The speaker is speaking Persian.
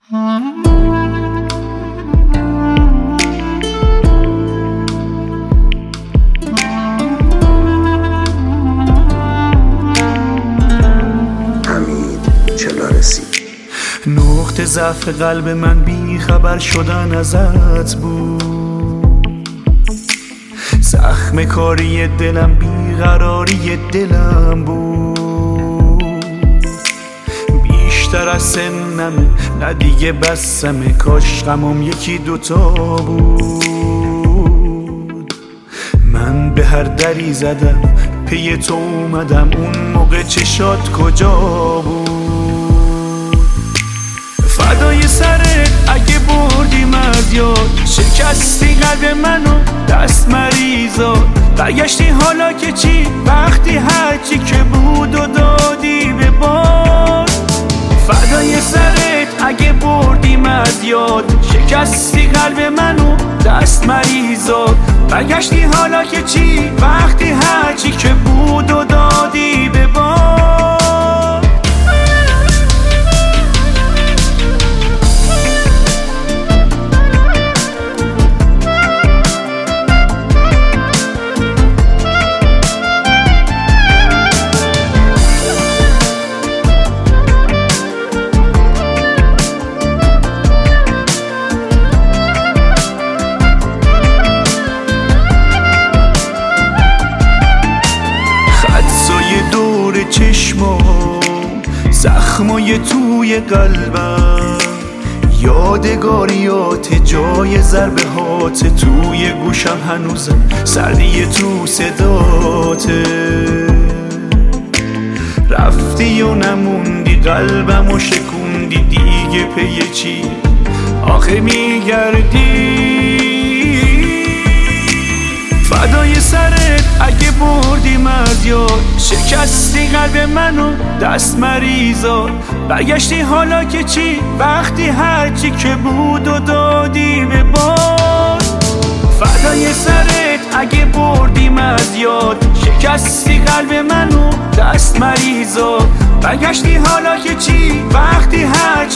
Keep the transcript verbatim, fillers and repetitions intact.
نقطه ضعف قلب من بی خبر شدن ازت بود، زخم کاری دلم بیقراری دلم بود. بیشتر از سنمه نه دیگه بسمه، کاش غمم یکی دوتا بود. من به هر دری زدم پی تو اومدم، اون موقع چشات کجا بود؟ فدای سرت اگه بردیم از یاد، شکستی قلب منو دست مریضات. برگشتی حالا که چی؟ وقتی هرچی که بود و دادی به باد. فدای سرت اگه بردیم از یاد، شکستی قلب منو دست مریضات. برگشتی حالا که چی؟ وقتی هرچی که بود و دادی به باد. چشمم زخمای توی قلبم، یادگاریات جای ضربه هات. توی گوشم هنوزم سردی تو صداته. رفتی و نموندی قلبم و شکوندی، دیگه پی چی آخه میگردی؟ فدای سرت اگه بردیم از یاد، شکستی قلب منو دست مریضات. برگشتی حالا که چی؟ وقتی هرچی که بود و دادی به باد. فدای سرت اگه بردیم از یاد، شکستی قلب منو دست مریضات. برگشتی حالا که چی؟ وقتی هر